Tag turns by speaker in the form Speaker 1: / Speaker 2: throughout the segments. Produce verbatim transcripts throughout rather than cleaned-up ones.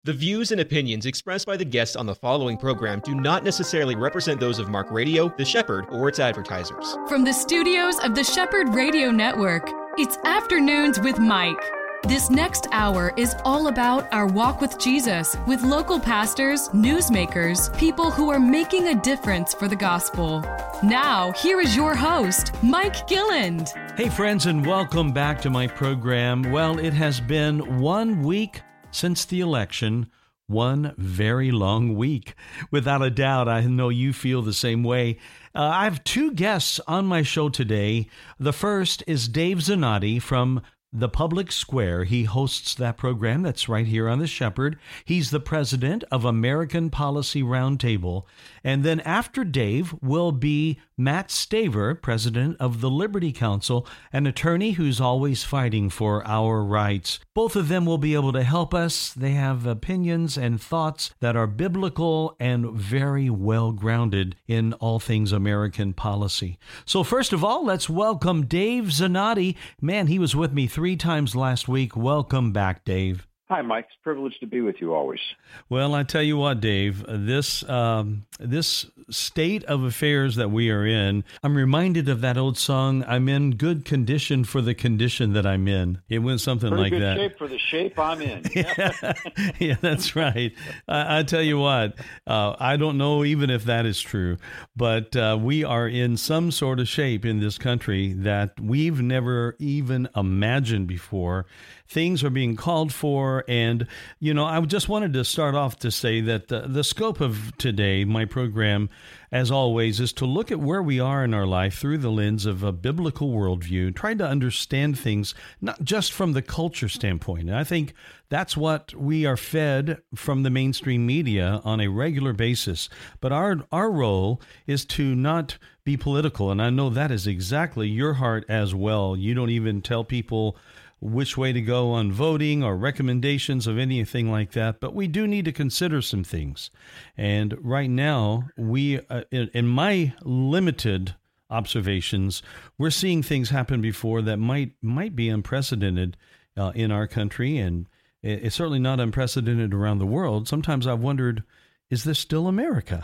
Speaker 1: The views and opinions expressed by the guests on the following program do not necessarily represent those of Mark Radio, The Shepherd, or its advertisers.
Speaker 2: From the studios of the Shepherd Radio Network, it's Afternoons with Mike. This next hour is all about our walk with Jesus, with local pastors, newsmakers, people who are making a difference for the gospel. Now, here is your host, Mike Gilland.
Speaker 3: Hey, friends, and welcome back to my program. Well, it has been one week since the election, one very long week. Without a doubt, I know you feel the same way. Uh, I have two guests on my show today. The first is Dave Zanotti from The Public Square. He hosts that program that's right here on The Shepherd. He's the president of American Policy Roundtable. And then after Dave will be Matt Staver, president of the Liberty Counsel, an attorney who's always fighting for our rights. Both of them will be able to help us. They have opinions and thoughts that are biblical and very well grounded in all things American policy. So first of all, let's welcome Dave Zanotti. Man, he was with me three times last week. Welcome back, Dave.
Speaker 4: Hi, Mike. It's a privilege to be with you always.
Speaker 3: Well, I tell you what, Dave, this um, this state of affairs that we are in, I'm reminded of that old song, I'm in good condition for the condition that I'm in. It went something
Speaker 4: Pretty
Speaker 3: like
Speaker 4: good
Speaker 3: that.
Speaker 4: Shape for the shape I'm in.
Speaker 3: yeah, yeah, that's right. I, I tell you what, uh, I don't know even if that is true, but uh, we are in some sort of shape in this country that we've never even imagined before. Things are being called for, and, you know, I just wanted to start off to say that the, the scope of today, my program, as always, is to look at where we are in our life through the lens of a biblical worldview, trying to understand things not just from the culture standpoint. And I think that's what we are fed from the mainstream media on a regular basis. But our our role is to not be political, and I know that is exactly your heart as well. You don't even tell people which way to go on voting or recommendations of anything like that. But we do need to consider some things. And right now, we, uh, in, in my limited observations, we're seeing things happen before that might might be unprecedented uh, in our country. And it's certainly not unprecedented around the world. Sometimes I've wondered, is this still America?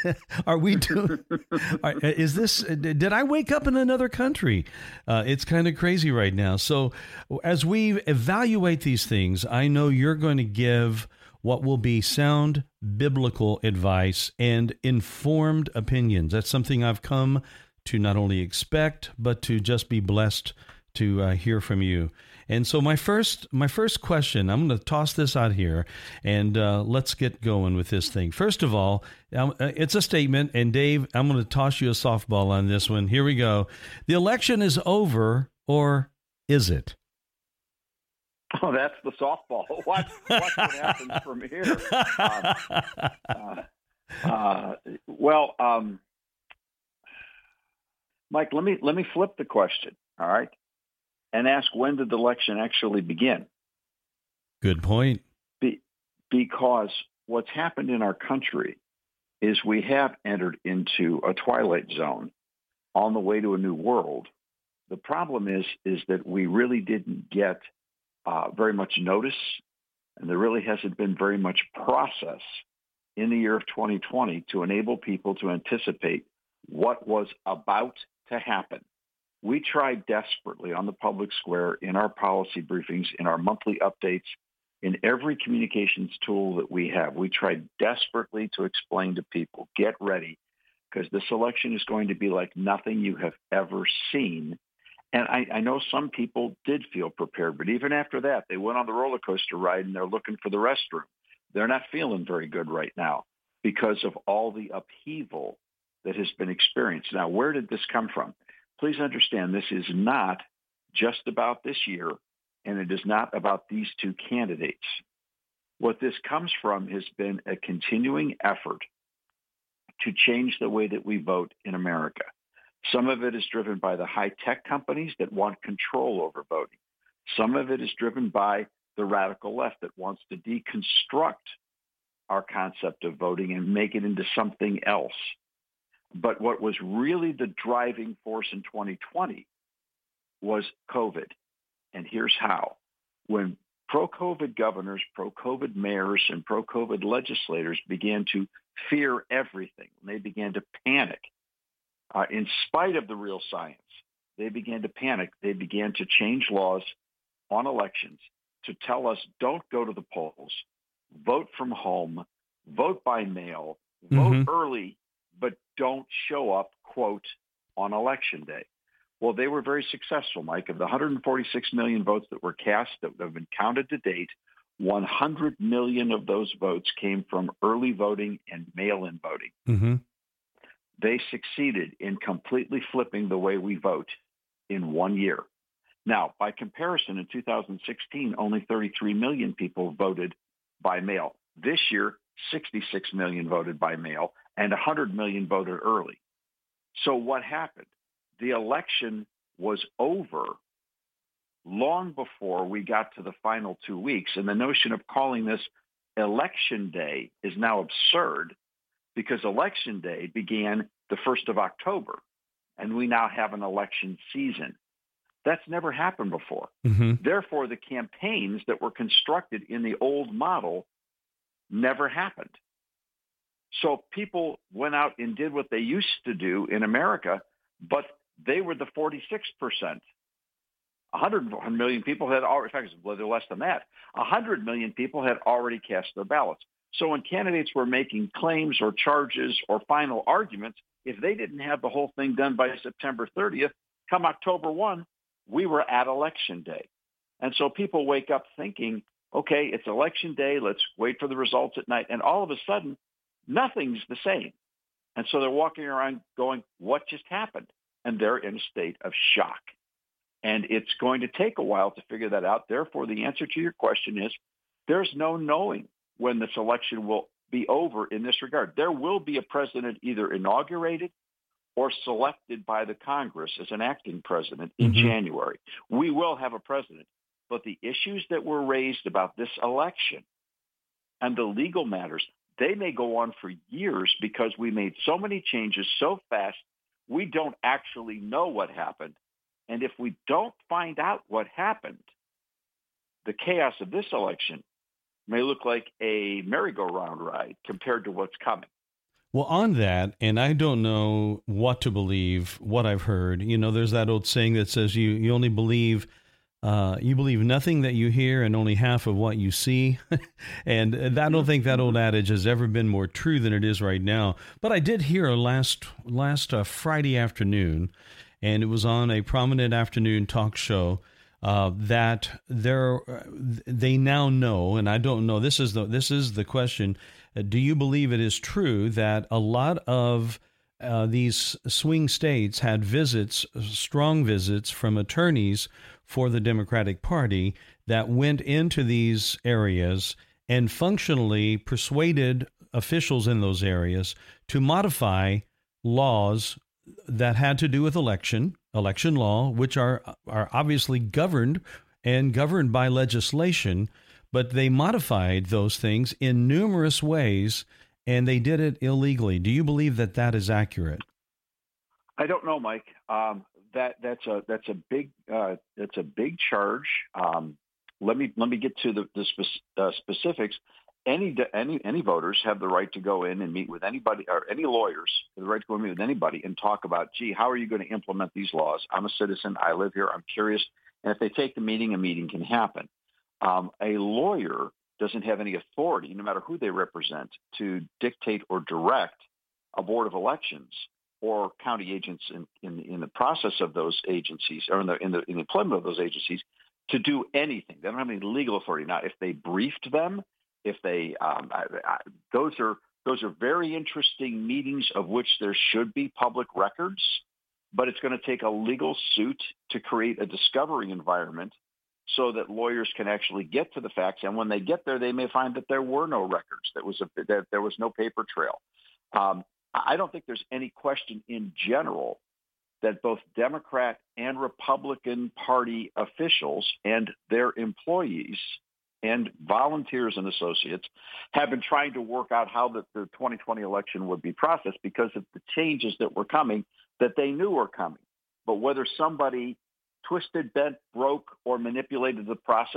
Speaker 3: Are we doing, are, is this, did I wake up in another country? Uh, it's kind of crazy right now. So as we evaluate these things, I know you're going to give what will be sound biblical advice and informed opinions. That's something I've come to not only expect, but to just be blessed to uh, hear from you. And so my first my first question, I'm going to toss this out here, and uh, let's get going with this thing. First of all, um, it's a statement, and Dave, I'm going to toss you a softball on this one. Here we go. The election is over, or is it?
Speaker 4: Oh, that's the softball. Watch, watch what happens from here. Uh, uh, uh, well, um, Mike, let me let me flip the question. All right. And ask, when did the election actually begin?
Speaker 3: Good point.
Speaker 4: Be, because what's happened in our country is we have entered into a twilight zone on the way to a new world. The problem is, is that we really didn't get uh, very much notice, and there really hasn't been very much process in the year of twenty twenty to enable people to anticipate what was about to happen. We tried desperately on the public square, in our policy briefings, in our monthly updates, in every communications tool that we have. We tried desperately to explain to people, get ready, because this election is going to be like nothing you have ever seen. And I, I know some people did feel prepared, but even after that, they went on the roller coaster ride and they're looking for the restroom. They're not feeling very good right now because of all the upheaval that has been experienced. Now, where did this come from? Please understand, this is not just about this year, and it is not about these two candidates. What this comes from has been a continuing effort to change the way that we vote in America. Some of it is driven by the high-tech companies that want control over voting. Some of it is driven by the radical left that wants to deconstruct our concept of voting and make it into something else. But what was really the driving force in twenty twenty was COVID. And here's how. When pro-COVID governors, pro-COVID mayors, and pro-COVID legislators began to fear everything. They began to panic. Uh, in spite of the real science, they began to panic. They began to change laws on elections to tell us, don't go to the polls, vote from home, vote by mail, vote
Speaker 3: Mm-hmm.
Speaker 4: early, but don't show up, quote, on election day. Well, they were very successful, Mike. Of the one hundred forty-six million votes that were cast that have been counted to date, one hundred million of those votes came from early voting and mail-in voting.
Speaker 3: Mm-hmm.
Speaker 4: They succeeded in completely flipping the way we vote in one year. Now, by comparison, in two thousand sixteen, only thirty-three million people voted by mail. This year, sixty-six million voted by mail and one hundred million voted early. So what happened? The election was over long before we got to the final two weeks. And the notion of calling this election day is now absurd because election day began the first of October, and we now have an election season. That's never happened before.
Speaker 3: Mm-hmm.
Speaker 4: Therefore, the campaigns that were constructed in the old model never happened. So people went out and did what they used to do in America, but they were the forty-six percent. one hundred million people had already, in fact, they're less than that. one hundred million people had already cast their ballots. So when candidates were making claims or charges or final arguments, if they didn't have the whole thing done by September thirtieth, come October first, we were at election day. And so people wake up thinking, okay, it's election day. Let's wait for the results at night. And all of a sudden, nothing's the same. And so they're walking around going, what just happened? And they're in a state of shock. And it's going to take a while to figure that out. Therefore, the answer to your question is there's no knowing when this election will be over in this regard. There will be a president either inaugurated or selected by the Congress as an acting president in
Speaker 3: Mm-hmm.
Speaker 4: January. We will have a president. But the issues that were raised about this election and the legal matters, they may go on for years because we made so many changes so fast, we don't actually know what happened. And if we don't find out what happened, the chaos of this election may look like a merry-go-round ride compared to what's coming.
Speaker 3: Well, on that, and I don't know what to believe, what I've heard, you know, there's that old saying that says you, you only believe, uh, you believe nothing that you hear and only half of what you see. And I don't think that old adage has ever been more true than it is right now. But I did hear last, last uh, Friday afternoon, and it was on a prominent afternoon talk show, uh, that there, they now know, and I don't know, this is the, this is the question, uh, do you believe it is true that a lot of uh, these swing states had visits, strong visits from attorneys for the Democratic Party that went into these areas and functionally persuaded officials in those areas to modify laws that had to do with election, election law, which are are obviously governed and governed by legislation, but they modified those things in numerous ways, and they did it illegally. Do you believe that that is accurate?
Speaker 4: I don't know, Mike. Um, that that's a that's a big uh, that's a big charge. Um, let me let me get to the, the spe- uh, specifics. Any any any voters have the right to go in and meet with anybody, or any lawyers have the right to go and meet with anybody and talk about, gee, how are you going to implement these laws? I'm a citizen. I live here. I'm curious. And if they take the meeting, a meeting can happen. Um, a lawyer doesn't have any authority, no matter who they represent, to dictate or direct a board of elections or county agents in, in, in the process of those agencies, or in the, in the in the employment of those agencies, to do anything. They don't have any legal authority. Now, if they briefed them, if they um, I, I, those are those are very interesting meetings of which there should be public records, but it's going to take a legal suit to create a discovery environment so that lawyers can actually get to the facts. And when they get there, they may find that there were no records. That was a, that there was no paper trail. Um, I don't think there's any question in general that both Democrat and Republican Party officials and their employees and volunteers and associates have been trying to work out how the, the twenty twenty election would be processed because of the changes that were coming that they knew were coming. But whether somebody twisted, bent, broke, or manipulated the process,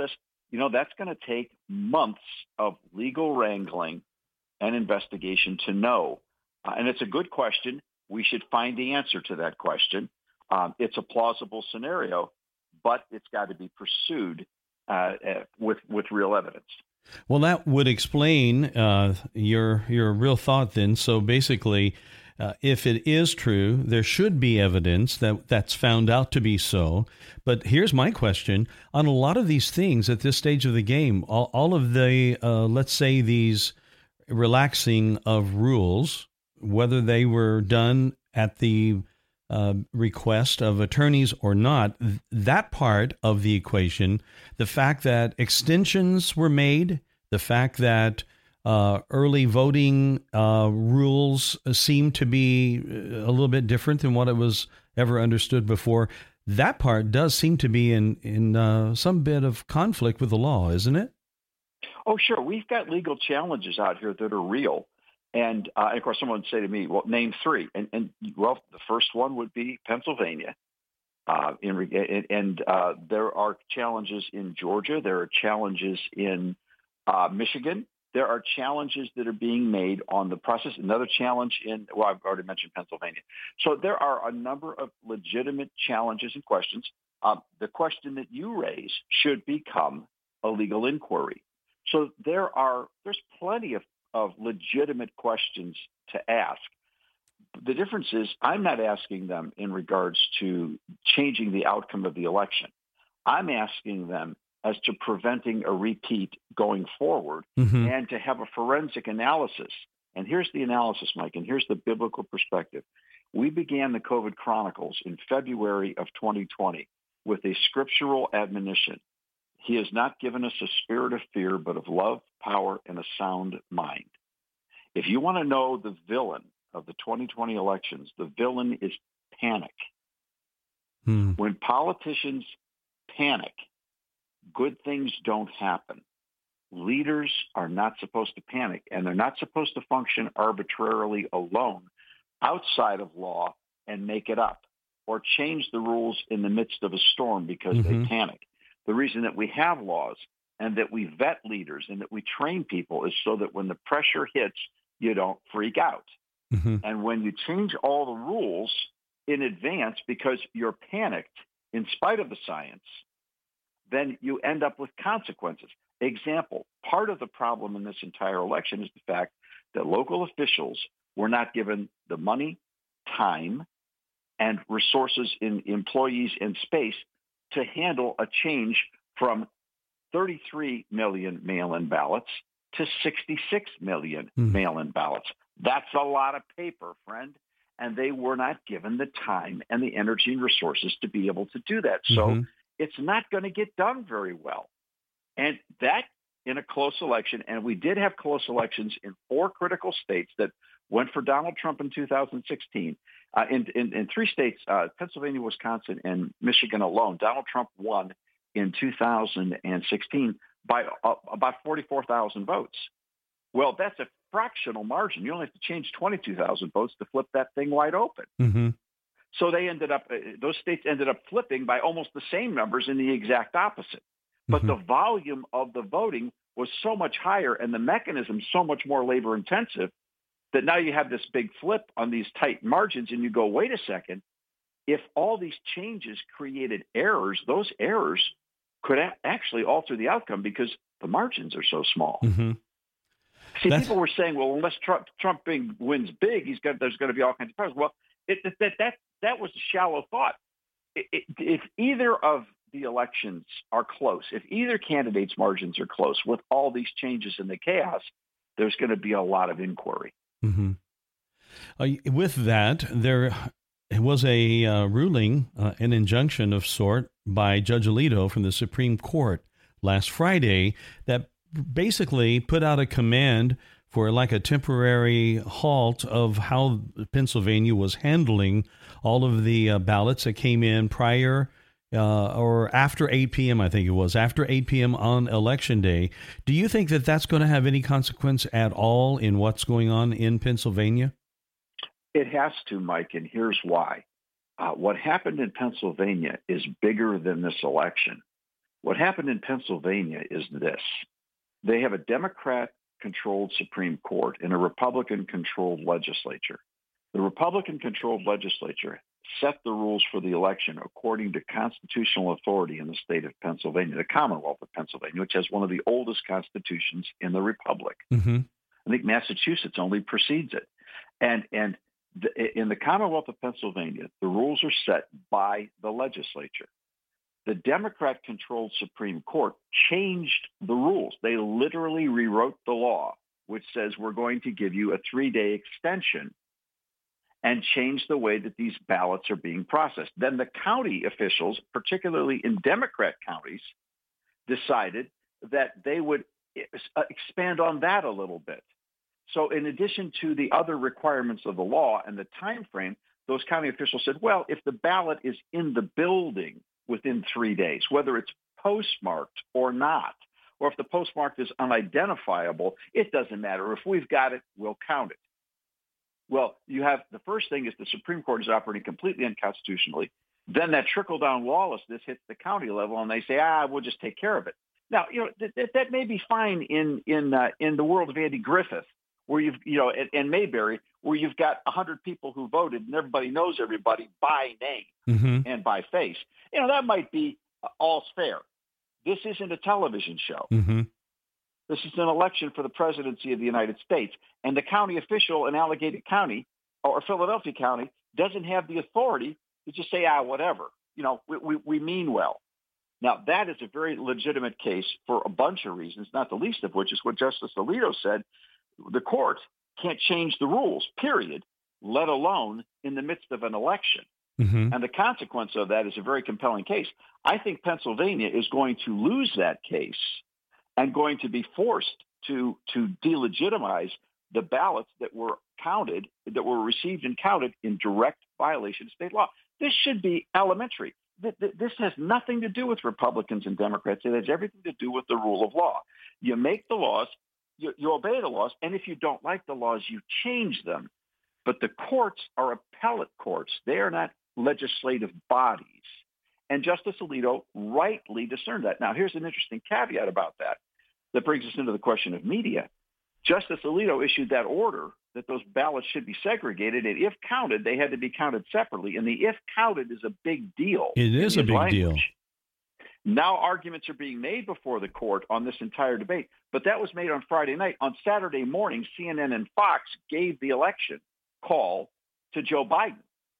Speaker 4: you know, that's going to take months of legal wrangling and investigation to know. Uh, and it's a good question. We should find the answer to that question. Um, it's a plausible scenario, but it's got to be pursued uh, uh, with with real evidence.
Speaker 3: Well, that would explain uh, your your real thought then. So basically, uh, if it is true, there should be evidence that that's found out to be so. But here's my question. On a lot of these things at this stage of the game, all, all of the, uh, let's say, these relaxing of rules, whether they were done at the uh, request of attorneys or not, that part of the equation, the fact that extensions were made, the fact that uh, early voting uh, rules seem to be a little bit different than what it was ever understood before, that part does seem to be in, in uh, some bit of conflict with the law, isn't it?
Speaker 4: Oh, sure. We've got legal challenges out here that are real. And, uh, and of course, someone would say to me, well, name three. And, and well, the first one would be Pennsylvania. Uh, in, and and uh, there are challenges in Georgia. There are challenges in uh, Michigan. There are challenges that are being made on the process. Another challenge in, well, I've already mentioned Pennsylvania. So there are a number of legitimate challenges and questions. Uh, the question that you raise should become a legal inquiry. So there are, there's plenty of, of legitimate questions to ask. The difference is I'm not asking them in regards to changing the outcome of the election. I'm asking them as to preventing a repeat going forward mm-hmm. and to have a forensic analysis. And here's the analysis, Mike, and here's the biblical perspective. We began the COVID Chronicles in February of twenty twenty with a scriptural admonition. He has not given us a spirit of fear, but of love, power, and a sound mind. If you want to know the villain of the twenty twenty elections, the villain is panic. Hmm. When politicians panic, good things don't happen. Leaders are not supposed to panic, and they're not supposed to function arbitrarily alone outside of law and make it up or change the rules in the midst of a storm because mm-hmm. they panic. The reason that we have laws and that we vet leaders and that we train people is so that when the pressure hits, you don't freak out. Mm-hmm. And when you change all the rules in advance because you're panicked in spite of the science, then you end up with consequences. Example, part of the problem in this entire election is the fact that local officials were not given the money, time, and resources in employees and space to handle a change from thirty-three million mail-in ballots to sixty-six million mm. mail-in ballots. That's a lot of paper, friend. And they were not given the time and the energy and resources to be able to do that. So mm-hmm. it's not going to get done very well. And that in a close election, and we did have close elections in four critical states that went for Donald Trump in two thousand sixteen. Uh, in, in, in three states, uh, Pennsylvania, Wisconsin, and Michigan alone, Donald Trump won in two thousand sixteen by uh, about forty-four thousand votes. Well, that's a fractional margin. You only have to change twenty-two thousand votes to flip that thing wide open. Mm-hmm. So they ended up, uh, those states ended up flipping by almost the same numbers in the exact opposite. But mm-hmm. the volume of the voting was so much higher and the mechanism so much more labor intensive that now you have this big flip on these tight margins and you go, wait a second, if all these changes created errors, those errors could a- actually alter the outcome because the margins are so small. Mm-hmm. See, That's... people were saying, well, unless Trump, Trump big, wins big, he's got, there's going to be all kinds of problems. Well, it, it, that, that, that was a shallow thought. It, it, if either of the elections are close, if either candidate's margins are close with all these changes in the chaos, there's going to be a lot of inquiry.
Speaker 3: Mm-hmm. Uh, with that, there was a uh, ruling, uh, an injunction of sort by Judge Alito from the Supreme Court last Friday that basically put out a command for like a temporary halt of how Pennsylvania was handling all of the uh, ballots that came in prior uh, or after eight p.m., I think it was, after eight p.m. on Election Day. Do you think that that's going to have any consequence at all in what's going on in Pennsylvania?
Speaker 4: It has to, Mike, and here's why. Uh, what happened in Pennsylvania is bigger than this election. What happened in Pennsylvania is this. They have a Democrat-controlled Supreme Court and a Republican-controlled legislature. The Republican-controlled legislature set the rules for the election according to constitutional authority in the state of Pennsylvania, the Commonwealth of Pennsylvania, which has one of the oldest constitutions in the Republic.
Speaker 3: Mm-hmm.
Speaker 4: I think Massachusetts only precedes it. And, and the, in the Commonwealth of Pennsylvania, the rules are set by the legislature. The Democrat-controlled Supreme Court changed the rules. They literally rewrote the law, which says we're going to give you a three-day extension and change the way that these ballots are being processed. Then the county officials, particularly in Democrat counties, decided that they would expand on that a little bit. So in addition to the other requirements of the law and the time frame, those county officials said, well, if the ballot is in the building within three days, whether it's postmarked or not, or if the postmark is unidentifiable, it doesn't matter. If we've got it, we'll count it. Well, you have the first thing is the Supreme Court is operating completely unconstitutionally. Then that trickle-down lawlessness hits the county level, and they say, ah, we'll just take care of it. Now, you know, th- th- that may be fine in in uh, in the world of Andy Griffith, where you've, you know, and, and Mayberry, where you've got one hundred people who voted and everybody knows everybody by name
Speaker 3: mm-hmm.
Speaker 4: and by face. You know, that might be uh, all's fair. This isn't a television show.
Speaker 3: Mm-hmm.
Speaker 4: This is an election for the presidency of the United States. And the county official in Allegheny County or Philadelphia County doesn't have the authority to just say, ah, whatever. You know, we, we, we mean well. Now, that is a very legitimate case for a bunch of reasons, not the least of which is what Justice Alito said. The court can't change the rules, period, let alone in the midst of an election.
Speaker 3: Mm-hmm.
Speaker 4: And the consequence of that is a very compelling case. I think Pennsylvania is going to lose that case and going to be forced to to delegitimize the ballots that were counted, that were received and counted in direct violation of state law. This should be elementary. This has nothing to do with Republicans and Democrats. It has everything to do with the rule of law. You make the laws, you, you obey the laws, and if you don't like the laws, you change them. But the courts are appellate courts. They are not legislative bodies. And Justice Alito rightly discerned that. Now, here's an interesting caveat about that that brings us into the question of media. Justice Alito issued that order that those ballots should be segregated, and if counted, they had to be counted separately. And the if counted is a big deal.
Speaker 3: It is a big
Speaker 4: language.
Speaker 3: deal.
Speaker 4: Now arguments are being made before the court on this entire debate, but that was made on Friday night. On Saturday morning, C N N and Fox gave the election call to Joe Biden.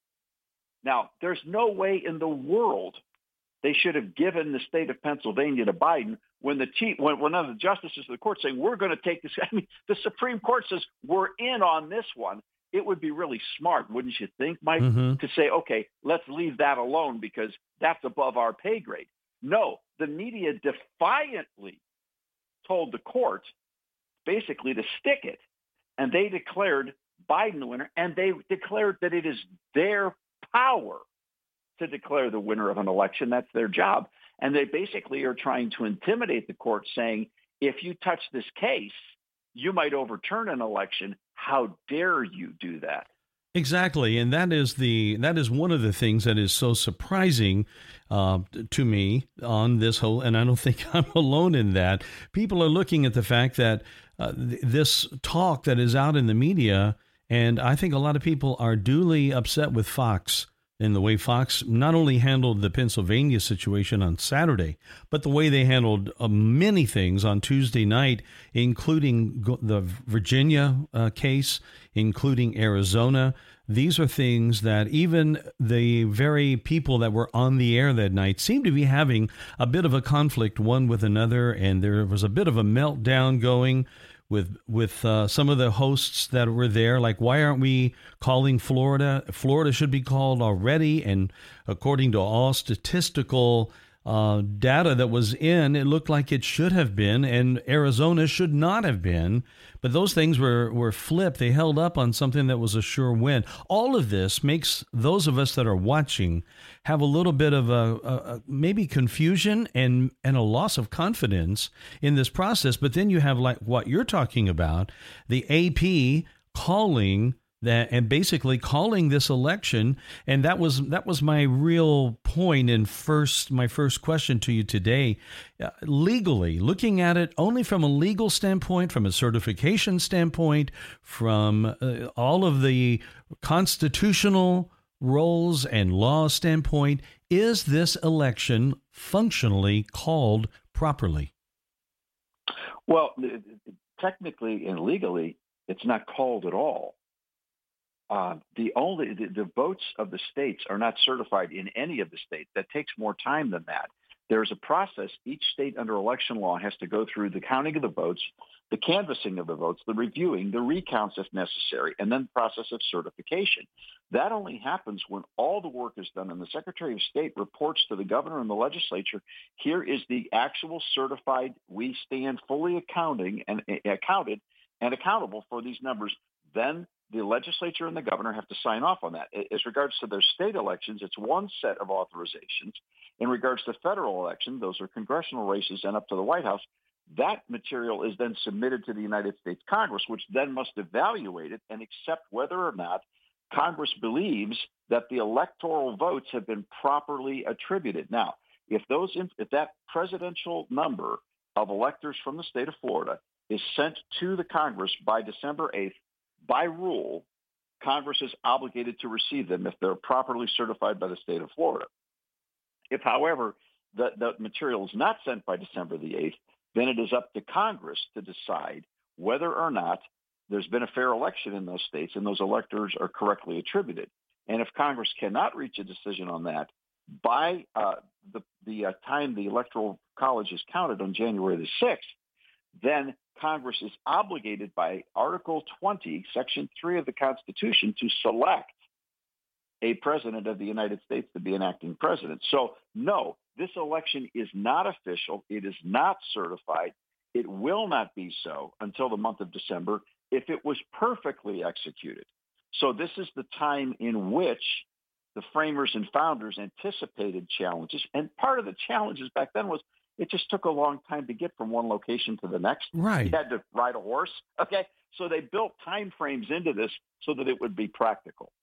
Speaker 4: Now, there's no way in the world they should have given the state of Pennsylvania to Biden when the chief, when one of the justices of the court saying, we're going to take this. I mean, the Supreme Court says we're in on this one. It would be really smart, wouldn't you think, Mike,
Speaker 3: mm-hmm.
Speaker 4: to say, okay, let's leave that alone because that's above our pay grade. No, the media defiantly told the court basically to stick it, and they declared Biden the winner, and they declared that it is their power to declare the winner of an election. That's their job. And they basically are trying to intimidate the court, saying, if you touch this case, you might overturn an election. How dare you do that?
Speaker 3: Exactly, and that is the that is one of the things that is so surprising uh, to me on this whole. And I don't think I'm alone in that. People are looking at the fact that uh, th- this talk that is out in the media, and I think a lot of people are duly upset with Fox and the way Fox not only handled the Pennsylvania situation on Saturday, but the way they handled uh, many things on Tuesday night, including go- the Virginia uh, case, including Arizona. These are things that even the very people that were on the air that night seemed to be having a bit of a conflict one with another, and there was a bit of a meltdown going with with uh, some of the hosts that were there, like, why aren't we calling Florida? Florida should be called already. And according to all statistical uh, data that was in, it looked like it should have been, and Arizona should not have been. But those things were, were flipped. They held up on something that was a sure win. All of this makes those of us that are watching have a little bit of a, a, a maybe confusion and, and a loss of confidence in this process. But then you have, like what you're talking about, the A P calling that, and basically calling this election. And that was that was my real point in first my first question to you today. Uh, legally, looking at it only from a legal standpoint, from a certification standpoint, from uh, all of the constitutional roles and law standpoint, is this election functionally called properly?
Speaker 4: Well, technically and legally, it's not called at all. Uh, the only the, the votes of the states are not certified in any of the states. That takes more time than that. There's a process. Each state under election law has to go through the counting of the votes, the canvassing of the votes, the reviewing, the recounts if necessary, and then the process of certification. That only happens when all the work is done and the Secretary of State reports to the governor and the legislature, here is the actual certified, we stand fully accounting and uh, accounted and accountable for these numbers. Then the legislature and the governor have to sign off on that. As regards to their state elections, it's one set of authorizations. In regards to federal election, those are congressional races and up to the White House. That material is then submitted to the United States Congress, which then must evaluate it and accept whether or not Congress believes that the electoral votes have been properly attributed. Now, if those if that presidential number of electors from the state of Florida is sent to the Congress by December eighth, by rule, Congress is obligated to receive them if they're properly certified by the state of Florida. If, however, the, the material is not sent by December the eighth, then it is up to Congress to decide whether or not there's been a fair election in those states and those electors are correctly attributed. And if Congress cannot reach a decision on that by uh, the, the uh, time the Electoral College is counted on January the sixth, then Congress is obligated by Article twenty, Section three of the Constitution to select a president of the United States to be an acting president. So, no, this election is not official. It is not certified. It will not be so until the month of December if it was perfectly executed. So this is the time in which the framers and founders anticipated challenges. And part of the challenges back then was it just took a long time to get from one location to the next.
Speaker 3: Right.
Speaker 4: You had to ride a horse. Okay. So they built time frames into this so that it would be practical.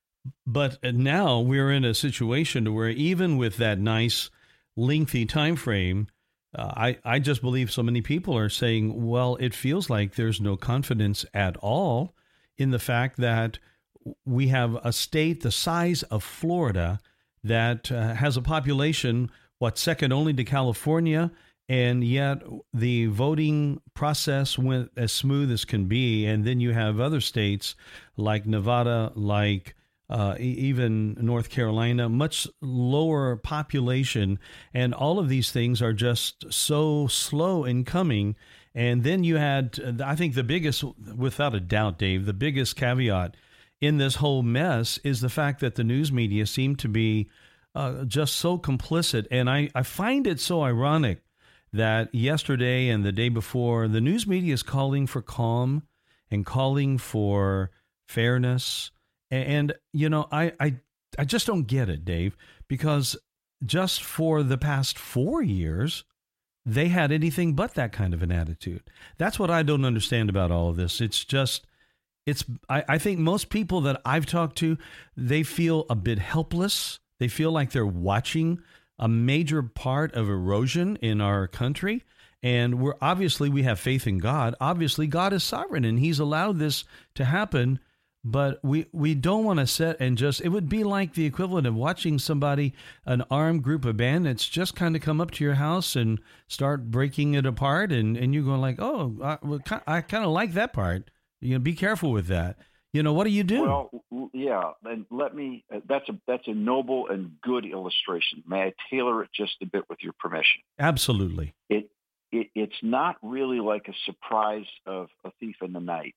Speaker 3: But now we're in a situation where even with that nice, lengthy time frame, uh, I, I just believe so many people are saying, well, it feels like there's no confidence at all in the fact that we have a state the size of Florida that uh, has a population, what, second only to California, and yet the voting process went as smooth as can be. And then you have other states like Nevada, like Uh, even North Carolina, much lower population, and all of these things are just so slow in coming. And then you had, I think the biggest, without a doubt, Dave, the biggest caveat in this whole mess is the fact that the news media seem to be uh, just so complicit. And I, I find it so ironic that yesterday and the day before, the news media is calling for calm and calling for fairness. And, you know, I, I I just don't get it, Dave, because just for the past four years, they had anything but that kind of an attitude. That's what I don't understand about all of this. It's just, it's, I, I think most people that I've talked to, they feel a bit helpless. They feel like they're watching a major part of erosion in our country. And we're obviously, we have faith in God. Obviously, God is sovereign and he's allowed this to happen. But we, we don't want to sit and just, it would be like the equivalent of watching somebody, an armed group of bandits, just kind of come up to your house and start breaking it apart. And, and you're going like, oh, I, I kind of like that part. You know, be careful with that. You know, what do you do?
Speaker 4: Well, yeah. And let me, that's a, that's a noble and good illustration. May I tailor it just a bit with your permission?
Speaker 3: Absolutely.
Speaker 4: It, it It's not really like a surprise of a thief in the night.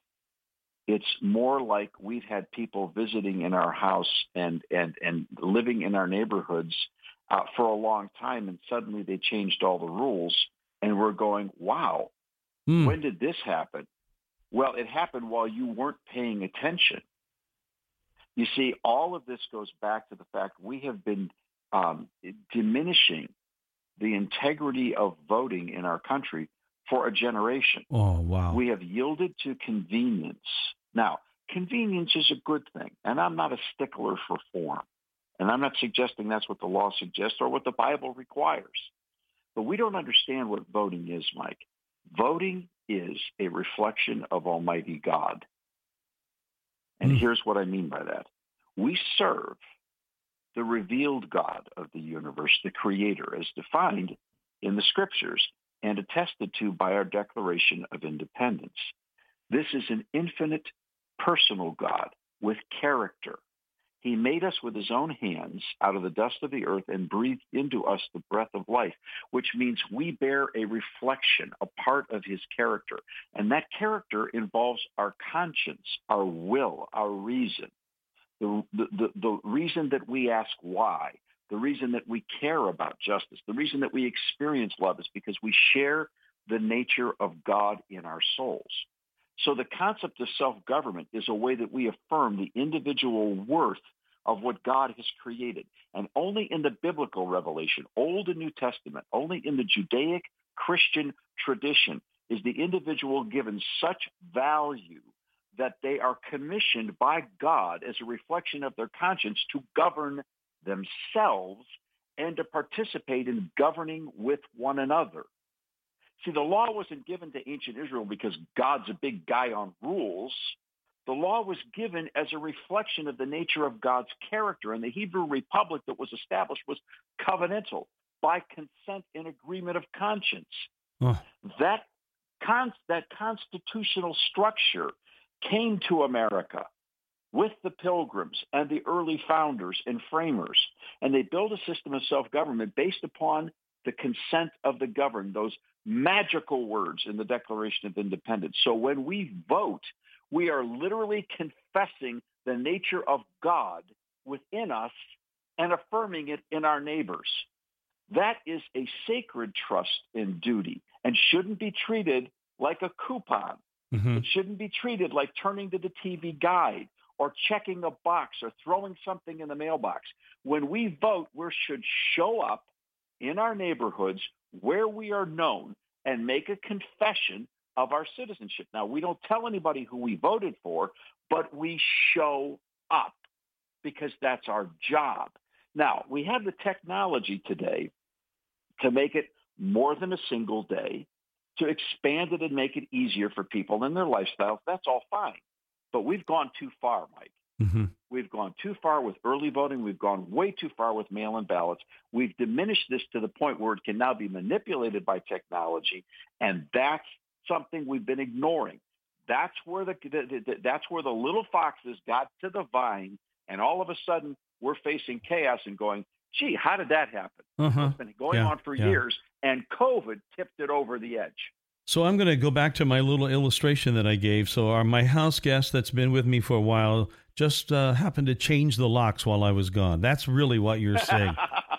Speaker 4: It's more like we've had people visiting in our house and, and, and living in our neighborhoods uh, for a long time, and suddenly they changed all the rules, and we're going, wow, mm. when did this happen? Well, it happened while you weren't paying attention. You see, all of this goes back to the fact we have been um, diminishing the integrity of voting in our country for a generation.
Speaker 3: Oh, wow.
Speaker 4: We have yielded to convenience. Now, convenience is a good thing, and I'm not a stickler for form. And I'm not suggesting that's what the law suggests or what the Bible requires. But we don't understand what voting is, Mike. Voting is a reflection of Almighty God. And mm. here's what I mean by that. We serve the revealed God of the universe, the Creator, as defined in the Scriptures and attested to by our Declaration of Independence. This is an infinite, personal God with character. He made us with his own hands out of the dust of the earth and breathed into us the breath of life, which means we bear a reflection, a part of his character. And that character involves our conscience, our will, our reason, the, the, the, the reason that we ask why, the reason that we care about justice, the reason that we experience love is because we share the nature of God in our souls. So the concept of self-government is a way that we affirm the individual worth of what God has created. And only in the biblical revelation, Old and New Testament, only in the Judaic Christian tradition is the individual given such value that they are commissioned by God as a reflection of their conscience to govern themselves and to participate in governing with one another. See, the law wasn't given to ancient Israel because God's a big guy on rules. The law was given as a reflection of the nature of God's character, and the Hebrew Republic that was established was covenantal, by consent and agreement of conscience. Oh. That, con- that constitutional structure came to America with the Pilgrims and the early founders and framers, and they built a system of self-government based upon the consent of the governed, those magical words in the Declaration of Independence. So when we vote, we are literally confessing the nature of God within us and affirming it in our neighbors. That is a sacred trust and duty and shouldn't be treated like a coupon. Mm-hmm. It shouldn't be treated like turning to the T V guide or checking a box or throwing something in the mailbox. When we vote, we should show up in our neighborhoods where we are known and make a confession of our citizenship. Now, we don't tell anybody who we voted for, but we show up because that's our job. Now, we have the technology today to make it more than a single day, to expand it and make it easier for people in their lifestyles. That's all fine. But we've gone too far, Mike. Mm-hmm. We've gone too far with early voting. We've gone way too far with mail-in ballots. We've diminished this to the point where it can now be manipulated by technology, and that's something we've been ignoring. That's where the, the, the that's where the little foxes got to the vine, and all of a sudden we're facing chaos and going, gee, how did that happen? Uh-huh. It's been going
Speaker 3: yeah,
Speaker 4: on for
Speaker 3: yeah.
Speaker 4: years, and COVID tipped it over the edge.
Speaker 3: So I'm going to go back to my little illustration that I gave. So our, my house guest that's been with me for a while just uh, happened to change the locks while I was gone. That's really what you're saying.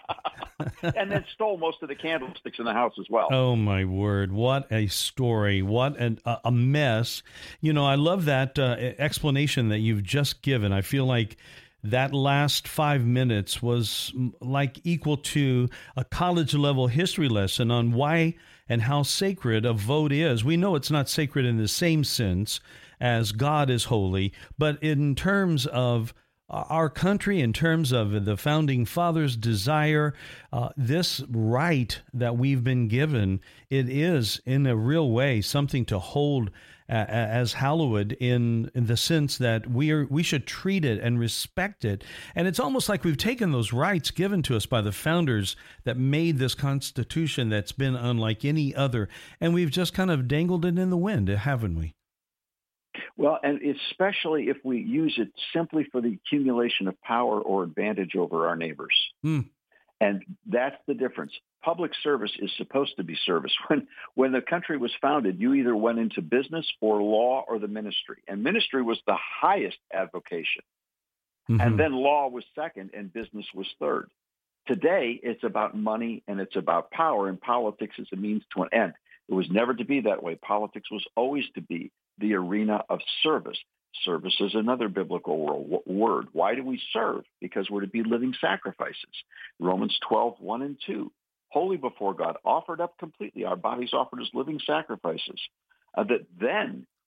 Speaker 4: And then stole most of the candlesticks in the house as well.
Speaker 3: Oh, my word. What a story. What an, a mess. You know, I love that uh, explanation that you've just given. I feel like that last five minutes was like equal to a college-level history lesson on why and how sacred a vote is. We know it's not sacred in the same sense as God is holy, but in terms of our country, in terms of the Founding Fathers' desire, uh, this right that we've been given, it is in a real way something to hold as hallowed in, in the sense that we are we should treat it and respect it. And it's almost like we've taken those rights given to us by the founders that made this Constitution that's been unlike any other, and we've just kind of dangled it in the wind, haven't we?
Speaker 4: Well, and especially if we use it simply for the accumulation of power or advantage over our neighbors. Mm. And that's the difference. Public service is supposed to be service. When when the country was founded, you either went into business or law or the ministry. And ministry was the highest avocation. Mm-hmm. And then law was second and business was third. Today, it's about money and it's about power, and politics is a means to an end. It was never to be that way. Politics was always to be the arena of service. Service is another biblical word. Why do we serve? Because we're to be living sacrifices. Romans twelve, one and two. Holy before God, offered up completely. Our bodies offered as living sacrifices. Uh, that then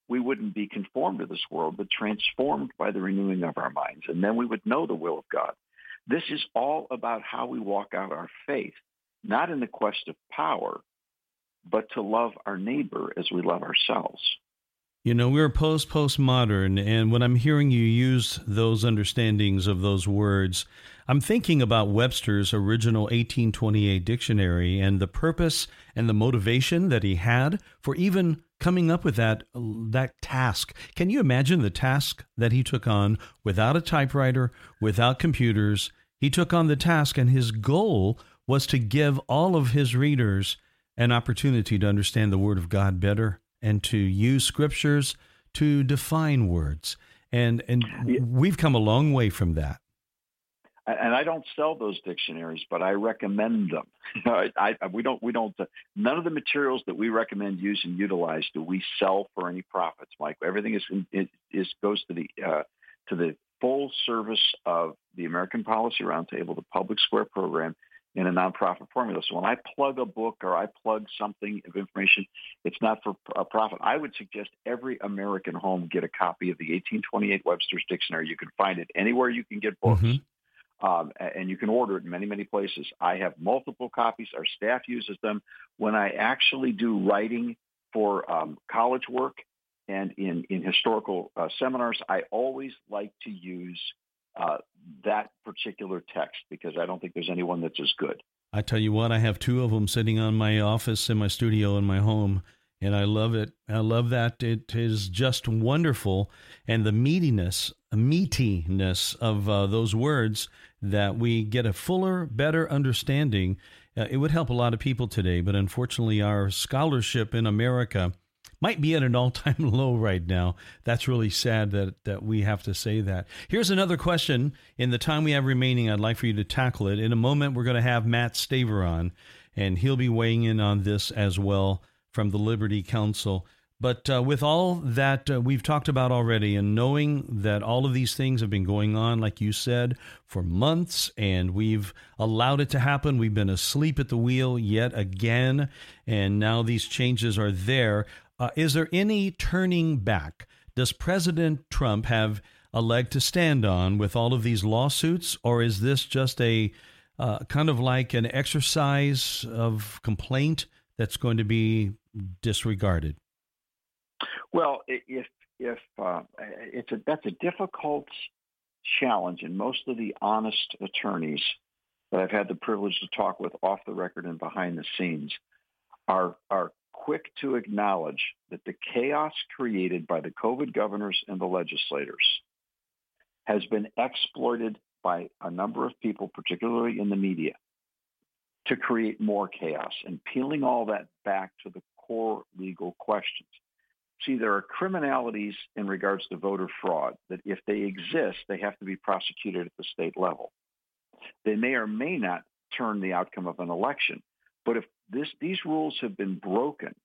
Speaker 4: we wouldn't be conformed to this world, but transformed by the renewing of our minds. And then we would know the will of God. This is all about how we walk out our faith, not in the quest of power, but to love our neighbor as we love ourselves.
Speaker 3: You know, we're post-postmodern, and when I'm hearing you use those understandings of those words, I'm thinking about Webster's original eighteen twenty-eight dictionary and the purpose and the motivation that he had for even coming up with that that task. Can you imagine the task that he took on without a typewriter, without computers? He took on the task, and his goal was to give all of his readers an opportunity to understand the Word of God better and to use scriptures to define words. And and
Speaker 4: Yeah.
Speaker 3: we've come a long way from that.
Speaker 4: And I don't sell those dictionaries, but I recommend them. I, I, we don't. We don't. Uh, none of the materials that we recommend use and utilize do we sell for any profits, Mike. Everything is is, is goes to the uh, to the full service of the American Policy Roundtable, the Public Square program, in a nonprofit formula. So when I plug a book or I plug something of information, it's not for a profit. I would suggest every American home get a copy of the eighteen twenty-eight Webster's Dictionary. You can find it anywhere you can get books. Mm-hmm. Um, and you can order it in many, many places. I have multiple copies. Our staff uses them. When I actually do writing for um, college work and in, in historical uh, seminars, I always like to use uh, that particular text because I don't think there's anyone that's as good.
Speaker 3: I tell you what, I have two of them sitting on my office in my studio in my home, and I love it. I love that. It is just wonderful. And the meatiness, meatiness of uh, those words, that we get a fuller, better understanding. Uh, it would help a lot of people today, but unfortunately our scholarship in America might be at an all-time low right now. That's really sad that, that we have to say that. Here's another question. In the time we have remaining, I'd like for you to tackle it. In a moment, we're going to have Matt Staver on, and he'll be weighing in on this as well from the Liberty Counsel. But uh, with all that uh, we've talked about already, and knowing that all of these things have been going on, like you said, for months, and we've allowed it to happen, we've been asleep at the wheel yet again, and now these changes are there. Uh, is there any turning back? Does President Trump have a leg to stand on with all of these lawsuits, or is this just a uh, kind of like an exercise of complaint that's going to be disregarded?
Speaker 4: Well, if if uh, it's a that's a difficult challenge, and most of the honest attorneys that I've had the privilege to talk with off the record and behind the scenes are are quick to acknowledge that the chaos created by the COVID governors and the legislators has been exploited by a number of people, particularly in the media, to create more chaos, and peeling all that back to the core legal questions. See, there are criminalities in regards to voter fraud that if they exist, they have to be prosecuted at the state level. They may or may not turn the outcome of an election. But if this, these rules have been broken,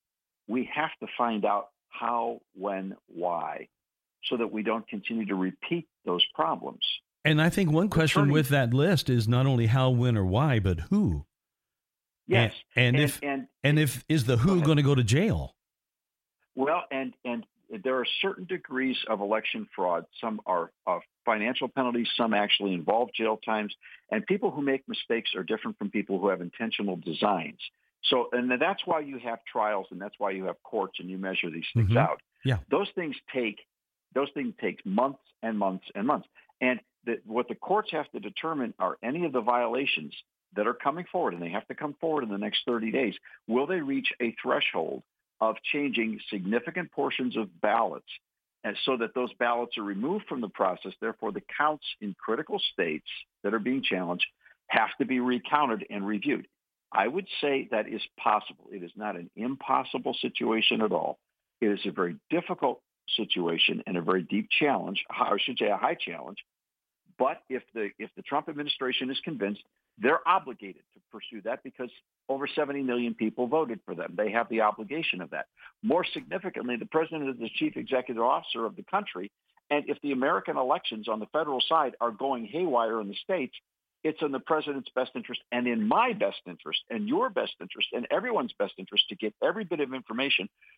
Speaker 4: we have to find out how, when, why, so that we don't continue to repeat those problems.
Speaker 3: And I think one question
Speaker 4: Returning,
Speaker 3: with that list is not only how, when, or why, but who.
Speaker 4: Yes.
Speaker 3: And, and, and if and, and if is the who going to go to jail?
Speaker 4: Well, and and there are certain degrees of election fraud. Some are uh, financial penalties. Some actually involve jail times. And people who make mistakes are different from people who have intentional designs. So, and that's why you have trials, and that's why you have courts, and you measure these things
Speaker 3: mm-hmm.
Speaker 4: out.
Speaker 3: Yeah,
Speaker 4: those things take those things take months and months and months. And the, what the courts have to determine are any of the violations that are coming forward, and they have to come forward in the next thirty days. Will they reach a threshold of changing significant portions of ballots, and so that those ballots are removed from the process? Therefore, the counts in critical states that are being challenged have to be recounted and reviewed. I would say that is possible. It is not an impossible situation at all. It is a very difficult situation and a very deep challenge, I should say a high challenge. But if the if the Trump administration is convinced, they're obligated to pursue that because over seventy million people voted for them. They have the obligation of that. More significantly, the president is the chief executive officer of the country. And if the American elections on the federal side are going haywire in the states, it's in the president's best interest and in my best interest and your best interest and everyone's best interest to get every bit of information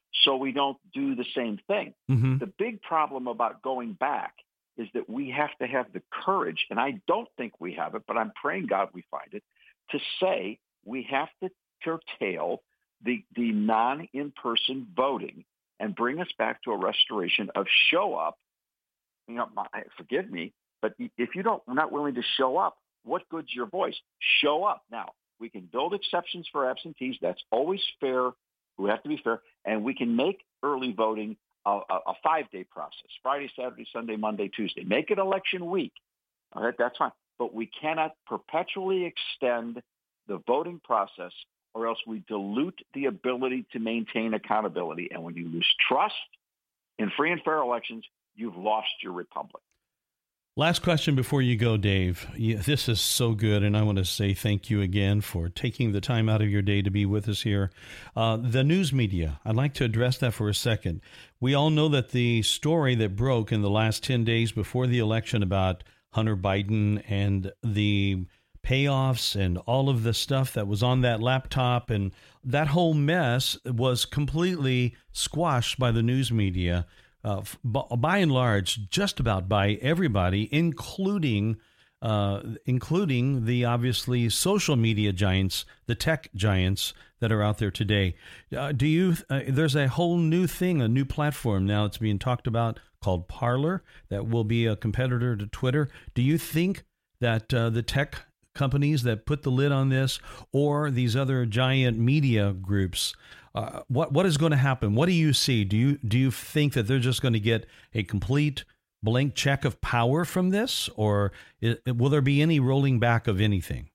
Speaker 4: so we don't do the same thing.
Speaker 3: Mm-hmm.
Speaker 4: The big problem about going back is that we have to have the courage, and I don't think we have it, but I'm praying God we find it, to say we have to curtail the, the non-in-person voting and bring us back to a restoration of show up. You know, forgive me, but if you don't, not willing to show up, what good's your voice? Show up. Now, we can build exceptions for absentees. That's always fair. We have to be fair. And we can make early voting a, a, a five-day process, Friday, Saturday, Sunday, Monday, Tuesday. Make it election week. All right, that's fine. But we cannot perpetually extend the voting process, or else we dilute the ability to maintain accountability. And when you lose trust in free and fair elections, you've lost your republic.
Speaker 3: Last question before you go, Dave. You, this is so good, and I want to say thank you again for taking the time out of your day to be with us here. Uh, the news media, I'd like to address that for a second. We all know that the story that broke in the last ten days before the election about Hunter Biden and the payoffs and all of the stuff that was on that laptop and that whole mess was completely squashed by the news media. Uh, by and large, just about by everybody, including uh, including the obviously social media giants, the tech giants that are out there today. Uh, do you? Uh, there's a whole new thing, a new platform now that's being talked about called Parler that will be a competitor to Twitter. Do you think that uh, the tech companies that put the lid on this, or these other giant media groups, Uh, what what is going to happen? What do you see? Do you do you think that they're just going to get a complete blank check of power from this, or is, will there be any rolling back of anything?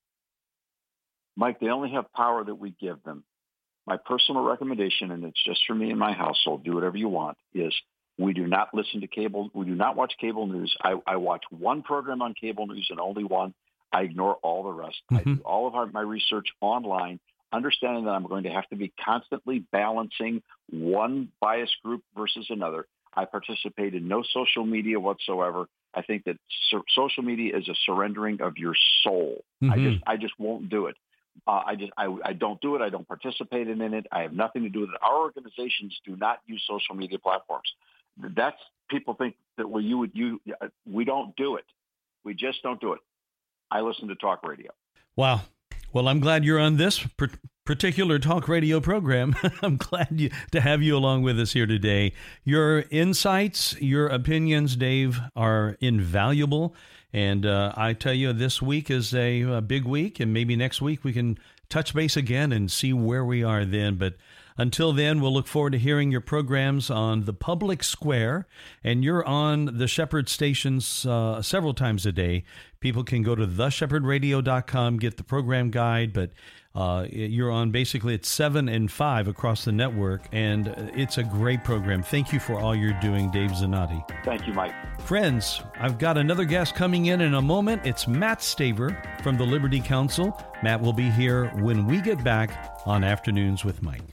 Speaker 4: Mike, they only have power that we give them. My personal recommendation, and it's just for me and my household, do whatever you want, is we do not listen to cable. We do not watch cable news. I, I watch one program on cable news and only one. I ignore all the rest. Mm-hmm. I do all of our, my research online, understanding that I'm going to have to be constantly balancing one bias group versus another. I participate in no social media whatsoever. I think that so- social media is a surrendering of your soul. Mm-hmm. I just I just won't do it. Uh, I just I, I don't do it. I don't participate in it. I have nothing to do with it. Our organizations do not use social media platforms. That's people think that well you would you we don't do it. We just don't do it. I listen to talk radio.
Speaker 3: Wow. Well, I'm glad you're on this particular talk radio program. I'm glad you, to have you along with us here today. Your insights, your opinions, Dave, are invaluable. And uh, I tell you, this week is a, a big week, and maybe next week we can touch base again and see where we are then. But until then, we'll look forward to hearing your programs on the Public Square, and you're on the Shepherd stations uh, several times a day. People can go to the shepherd radio dot com, get the program guide, but uh, you're on basically at seven and five across the network, and it's a great program. Thank you for all you're doing, Dave Zanotti.
Speaker 4: Thank you, Mike.
Speaker 3: Friends, I've got another guest coming in in a moment. It's Matt Staver from the Liberty Counsel. Matt will be here when we get back on Afternoons with Mike.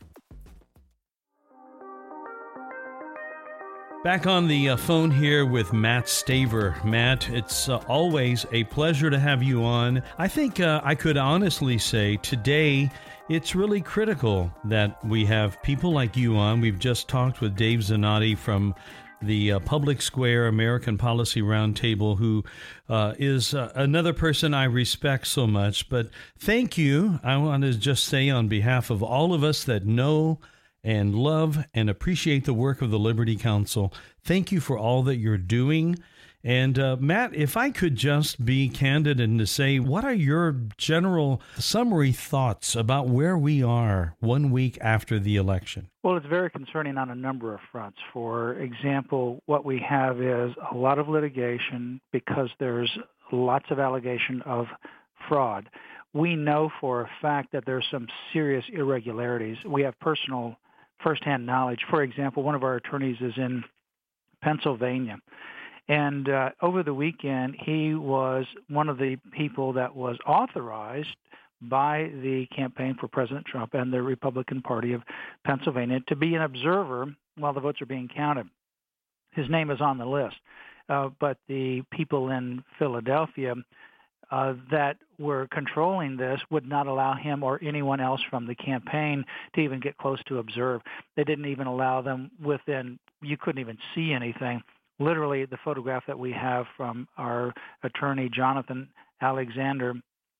Speaker 3: Back on the uh, phone here with Matt Staver. Matt, it's uh, always a pleasure to have you on. I think uh, I could honestly say today it's really critical that we have people like you on. We've just talked with Dave Zanotti from the uh, Public Square American Policy Roundtable, who uh, is uh, another person I respect so much. But thank you. I want to just say on behalf of all of us that know and love and appreciate the work of the Liberty Counsel, thank you for all that you're doing. And uh, Matt, if I could just be candid and to say, what are your general summary thoughts about where we are one week after the election?
Speaker 5: Well, it's very concerning on a number of fronts. For example, what we have is a lot of litigation because there's lots of allegation of fraud. We know for a fact that there's some serious irregularities. We have personal firsthand knowledge. For example, one of our attorneys is in Pennsylvania. And uh, over the weekend, he was one of the people that was authorized by the campaign for President Trump and the Republican Party of Pennsylvania to be an observer while the votes are being counted. His name is on the list. Uh, but the people in Philadelphia uh, that were controlling this would not allow him or anyone else from the campaign to even get close to observe. They didn't even allow them within, you couldn't even see anything. Literally, the photograph that we have from our attorney, Jonathan Alexander,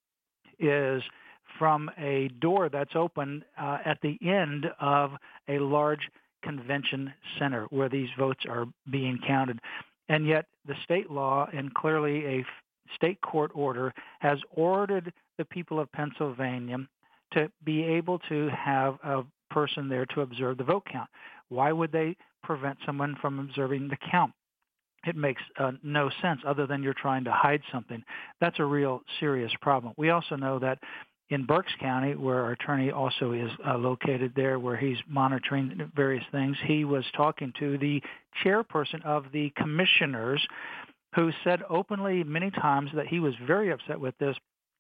Speaker 5: is from a door that's open uh, at the end of a large convention center where these votes are being counted. And yet the state law and clearly a state court order has ordered the people of Pennsylvania to be able to have a person there to observe the vote count. Why would they prevent someone from observing the count? It makes uh, no sense other than you're trying to hide something. That's a real serious problem. We also know that in Berks County, where our attorney also is uh, located there, where he's monitoring various things, he was talking to the chairperson of the commissioners, who said openly many times that he was very upset with this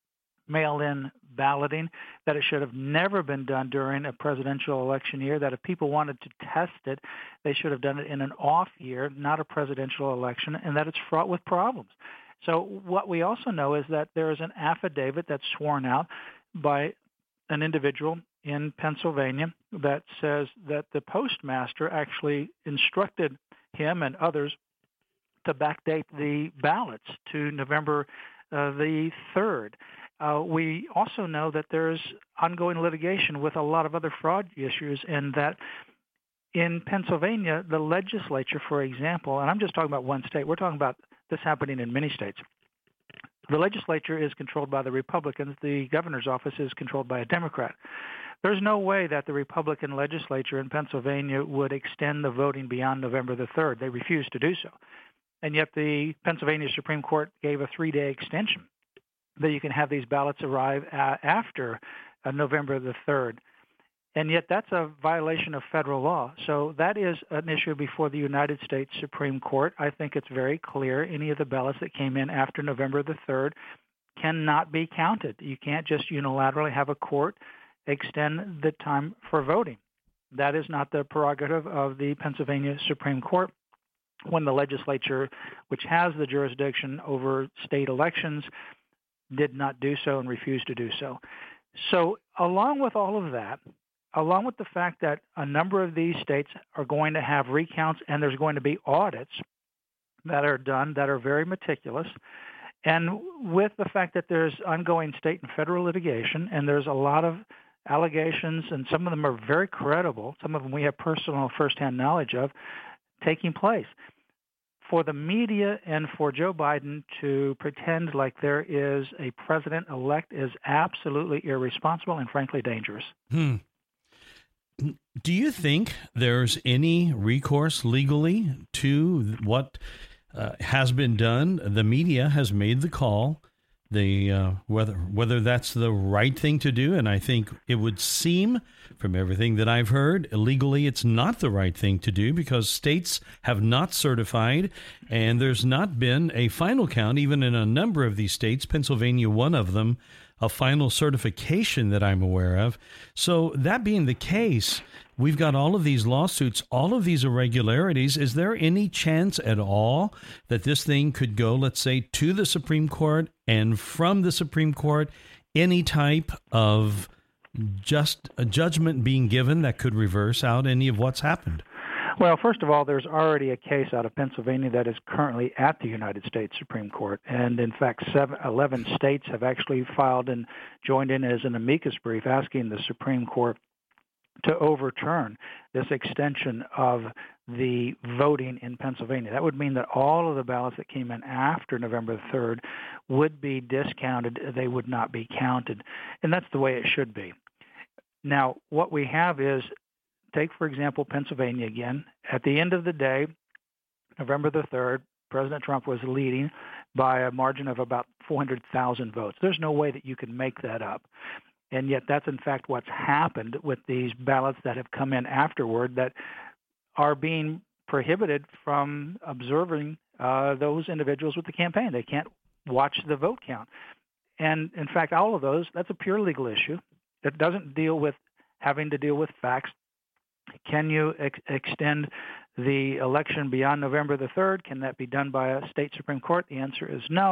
Speaker 5: mail-in balloting, that it should have never been done during a presidential election year, that if people wanted to test it, they should have done it in an off year, not a presidential election, and that it's fraught with problems. So what we also know is that there is an affidavit that's sworn out by an individual in Pennsylvania that says that the postmaster actually instructed him and others to backdate the ballots to November uh, the third. Uh, we also know that there's ongoing litigation with a lot of other fraud issues, and that in Pennsylvania, the legislature, for example, and I'm just talking about one state, we're talking about this happening in many states. The legislature is controlled by the Republicans. The governor's office is controlled by a Democrat. There's no way that the Republican legislature in Pennsylvania would extend the voting beyond November the third. They refuse to do so. And yet the Pennsylvania Supreme Court gave a three-day extension that you can have these ballots arrive a- after uh, November the third. And yet that's a violation of federal law. So that is an issue before the United States Supreme Court. I think it's very clear any of the ballots that came in after November the third cannot be counted. You can't just unilaterally have a court extend the time for voting. That is not the prerogative of the Pennsylvania Supreme Court. When the legislature, which has the jurisdiction over state elections, did not do so and refused to do so. So along with all of that, along with the fact that a number of these states are going to have recounts and there's going to be audits that are done that are very meticulous, and with the fact that there's ongoing state and federal litigation and there's a lot of allegations, and some of them are very credible, some of them we have personal firsthand knowledge of, taking place. For the media and for Joe Biden to pretend like there is a president-elect is absolutely irresponsible and frankly dangerous.
Speaker 3: Hmm. Do you think there's any recourse legally to what uh, has been done? The media has made the call. The uh, whether whether that's the right thing to do, and I think it would seem from everything that I've heard, illegally it's not the right thing to do because states have not certified, and there's not been a final count, even in a number of these states, Pennsylvania one of them, a final certification that I'm aware of. So that being the case, we've got all of these lawsuits, all of these irregularities. Is there any chance at all that this thing could go, let's say, to the Supreme Court, and from the Supreme Court, any type of just a judgment being given that could reverse out any of what's happened?
Speaker 5: Well, first of all, there's already a case out of Pennsylvania that is currently at the United States Supreme Court. And in fact, seven, eleven states have actually filed and joined in as an amicus brief asking the Supreme Court to overturn this extension of the voting in Pennsylvania. That would mean that all of the ballots that came in after November the third would be discounted. They would not be counted. And that's the way it should be. Now, what we have is, take, for example, Pennsylvania again. At the end of the day, November the third, President Trump was leading by a margin of about four hundred thousand votes. There's no way that you can make that up. And yet that's, in fact, what's happened with these ballots that have come in afterward that are being prohibited from observing uh, those individuals with the campaign. They can't watch the vote count. And, in fact, all of those, that's a pure legal issue. It doesn't deal with having to deal with facts. Can you ex- extend the election beyond November the third? Can that be done by a state Supreme Court? The answer is no.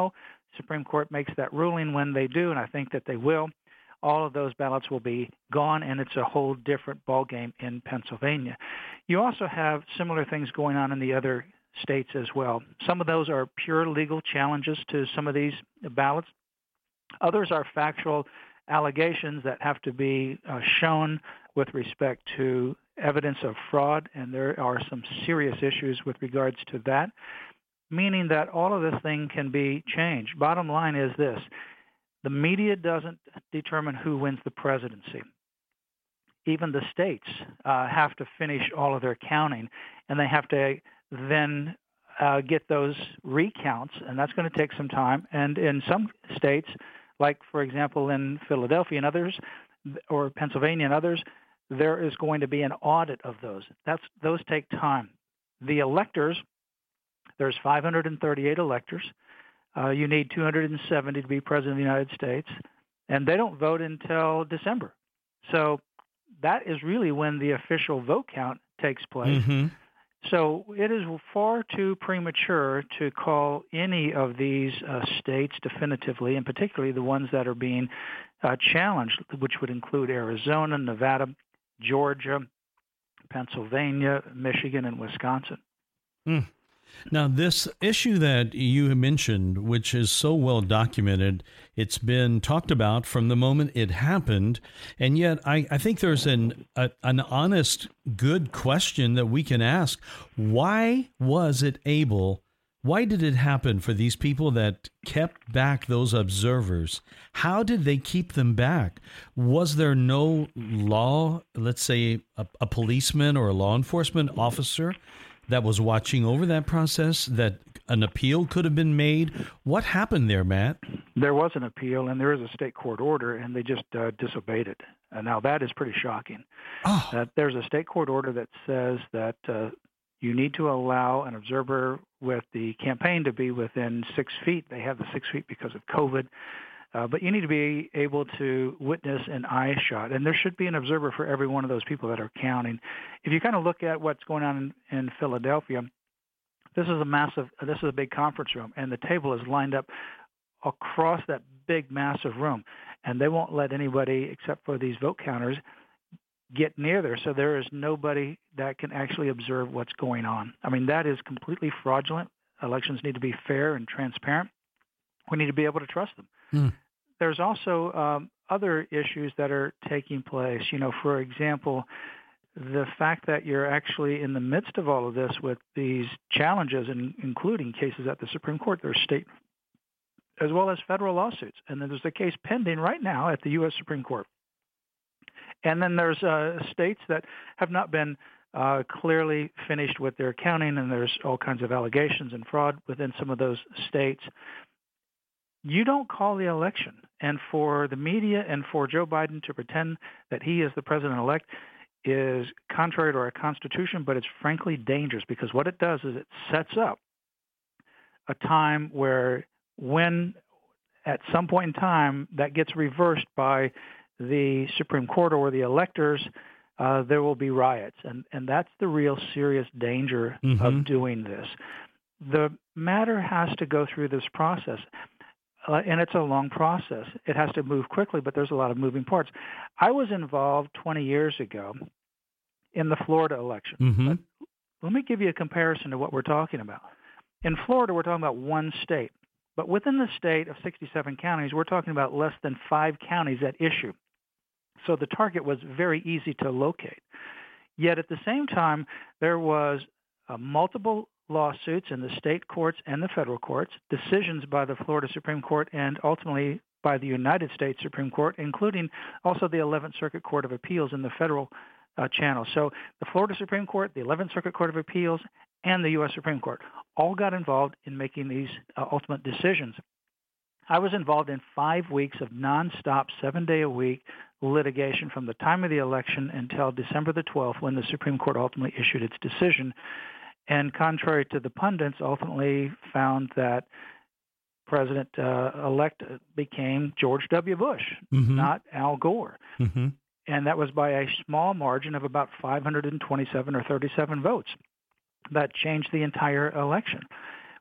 Speaker 5: Supreme Court makes that ruling, when they do, and I think that they will, all of those ballots will be gone, and it's a whole different ballgame in Pennsylvania. You also have similar things going on in the other states as well. Some of those are pure legal challenges to some of these ballots. Others are factual allegations that have to be uh, shown with respect to evidence of fraud, and there are some serious issues with regards to that, meaning that all of this thing can be changed. Bottom line is this: the media doesn't determine who wins the presidency. Even the states uh, have to finish all of their counting, and they have to then uh, get those recounts, and that's going to take some time. And in some states, like, for example, in Philadelphia and others, or Pennsylvania and others, there is going to be an audit of those. That's Those take time. The electors, there's five hundred thirty-eight electors. Uh, you need two hundred seventy to be president of the United States, and they don't vote until December. So that is really when the official vote count takes place.
Speaker 3: Mm-hmm.
Speaker 5: So it is far too premature to call any of these uh, states definitively, and particularly the ones that are being uh, challenged, which would include Arizona, Nevada, Georgia, Pennsylvania, Michigan, and Wisconsin.
Speaker 3: Mm. Now, this issue that you mentioned, which is so well documented, it's been talked about from the moment it happened, and yet I, I think there's an a, an honest, good question that we can ask. Why was it able, why did it happen for these people that kept back those observers? How did they keep them back? Was there no law, let's say a, a policeman or a law enforcement officer that was watching over that process, that an appeal could have been made? What happened there, Matt?
Speaker 5: There was an appeal, and there is a state court order, and they just uh, disobeyed it. Uh, now, that is pretty shocking.
Speaker 3: Oh.
Speaker 5: Uh, there's a state court order that says that uh, you need to allow an observer with the campaign to be within six feet. They have the six feet because of COVID. Uh, but you need to be able to witness an eye shot, and there should be an observer for every one of those people that are counting. If you kind of look at what's going on in, in Philadelphia, this is a massive, this is a big conference room, and the table is lined up across that big, massive room, and they won't let anybody except for these vote counters get near there, so there is nobody that can actually observe what's going on. I mean, that is completely fraudulent. Elections need to be fair and transparent. We need to be able to trust them. Hmm. There's also um, other issues that are taking place. You know, for example, the fact that you're actually in the midst of all of this with these challenges, and including cases at the Supreme Court, there's state as well as federal lawsuits. And then there's a case pending right now at the U S Supreme Court. And then there's uh, states that have not been uh, clearly finished with their counting, and there's all kinds of allegations and fraud within some of those states. You don't call the election, and for the media and for Joe Biden to pretend that he is the president-elect is contrary to our Constitution, but it's frankly dangerous, because what it does is it sets up a time where, when at some point in time that gets reversed by the Supreme Court or the electors, uh, there will be riots, and, and that's the real serious danger mm-hmm. of doing this. The matter has to go through this process. Uh, and it's a long process. It has to move quickly, but there's a lot of moving parts. I was involved twenty years ago in the Florida election.
Speaker 3: Mm-hmm.
Speaker 5: Let me give you a comparison to what we're talking about. In Florida, we're talking about one state. But within the state of sixty-seven counties, we're talking about less than five counties at issue. So the target was very easy to locate. Yet at the same time, there was uh, multiple lawsuits in the state courts and the federal courts, decisions by the Florida Supreme Court, and ultimately by the United States Supreme Court, including also the eleventh Circuit Court of Appeals in the federal uh, channel. So the Florida Supreme Court, the eleventh Circuit Court of Appeals, and the U S Supreme Court all got involved in making these uh, ultimate decisions. I was involved in five weeks of nonstop, seven-day-a-week litigation from the time of the election until December the twelfth, when the Supreme Court ultimately issued its decision. And contrary to the pundits, ultimately found that President-elect uh, became George W. Bush, mm-hmm. not Al Gore.
Speaker 3: Mm-hmm.
Speaker 5: And that was by a small margin of about five hundred twenty-seven or thirty-seven votes. That changed the entire election.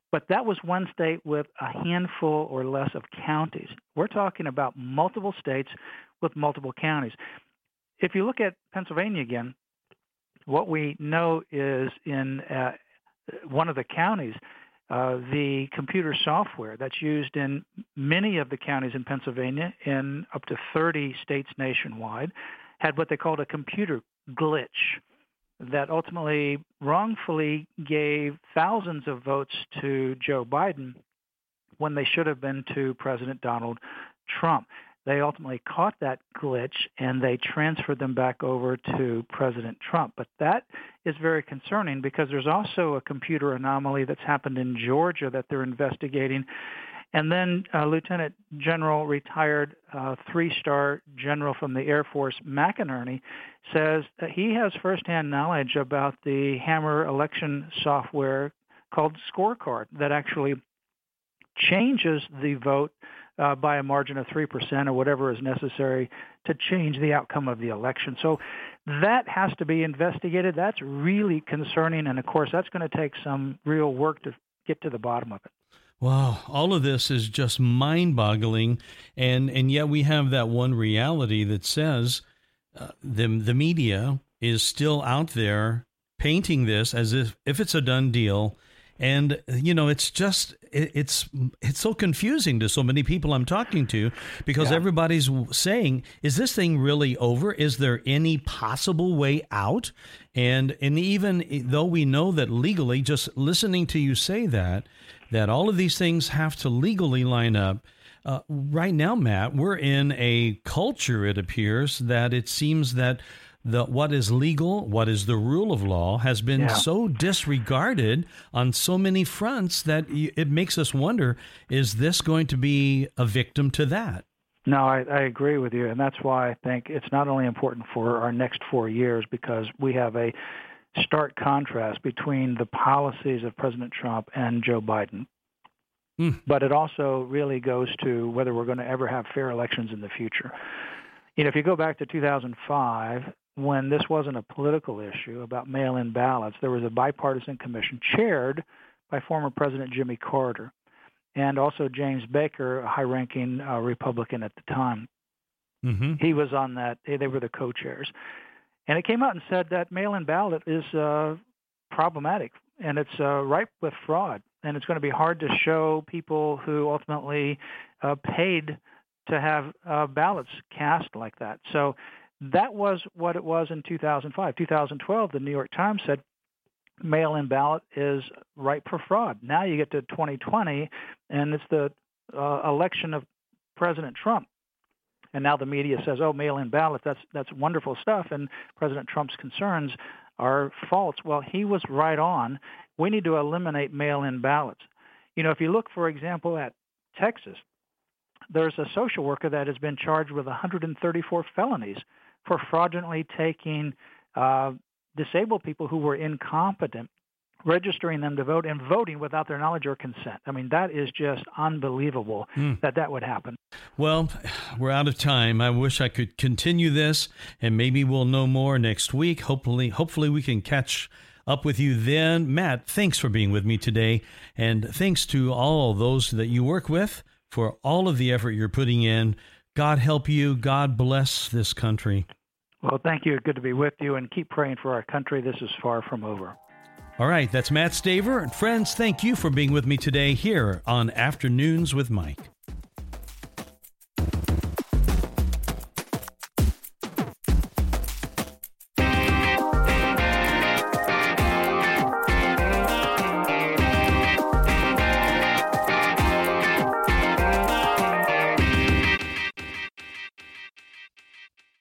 Speaker 5: But that was one state with a handful or less of counties. We're talking about multiple states with multiple counties. If you look at Pennsylvania again, what we know is in uh, one of the counties, uh, the computer software that's used in many of the counties in Pennsylvania, in up to thirty states nationwide, had what they called a computer glitch that ultimately wrongfully gave thousands of votes to Joe Biden when they should have been to President Donald Trump. They ultimately caught that glitch and they transferred them back over to President Trump. But that is very concerning because there's also a computer anomaly that's happened in Georgia that they're investigating. And then uh, Lieutenant General, retired uh, three-star general from the Air Force, McInerney, says that he has firsthand knowledge about the Hammer election software called Scorecard that actually changes the vote uh, by a margin of three percent or whatever is necessary to change the outcome of the election. So that has to be investigated. That's really concerning, and of course, that's going to take some real work to get to the bottom of it.
Speaker 3: Wow, all of this is just mind-boggling, and and yet we have that one reality that says uh, the the media is still out there painting this as if, if it's a done deal, and you know it's just it, it's it's so confusing to so many people I'm talking to because yeah. everybody's saying, is this thing really over? Is there any possible way out? And and even though we know that legally, just listening to you say that. that all of these things have to legally line up. Uh, right now, Matt, we're in a culture, it appears, that it seems that the what is legal, what is the rule of law, has been yeah. so disregarded on so many fronts that it makes us wonder, is this going to be a victim to that?
Speaker 5: No, I, I agree with you, and that's why I think it's not only important for our next four years because we have a stark contrast between the policies of President Trump and Joe Biden. Mm. But it also really goes to whether we're going to ever have fair elections in the future. You know, if you go back to two thousand five, when this wasn't a political issue about mail-in ballots, there was a bipartisan commission chaired by former President Jimmy Carter and also James Baker, a high-ranking uh, Republican at the time. Mm-hmm. He was on that. They were the co-chairs. And it came out and said that mail-in ballot is uh, problematic, and it's uh, ripe with fraud, and it's going to be hard to show people who ultimately uh, paid to have uh, ballots cast like that. So that was what it was in two thousand five. two thousand twelve, the New York Times said mail-in ballot is ripe for fraud. Now you get to twenty twenty, and it's the uh, election of President Trump. And now the media says, oh, mail-in ballots, that's that's wonderful stuff, and President Trump's concerns are false. Well, he was right on. We need to eliminate mail-in ballots. You know, if you look, for example, at Texas, there's a social worker that has been charged with one hundred thirty-four felonies for fraudulently taking uh, disabled people who were incompetent, registering them to vote, and voting without their knowledge or consent. I mean, that is just unbelievable mm. that that would happen.
Speaker 3: Well, we're out of time. I wish I could continue this, and maybe we'll know more next week. Hopefully, hopefully we can catch up with you then. Matt, thanks for being with me today, and thanks to all those that you work with for all of the effort you're putting in. God help you. God bless this country.
Speaker 5: Well, thank you. Good to be with you, and keep praying for our country. This is far from over.
Speaker 3: All right, that's Matt Staver. And friends, thank you for being with me today here on Afternoons with Mike.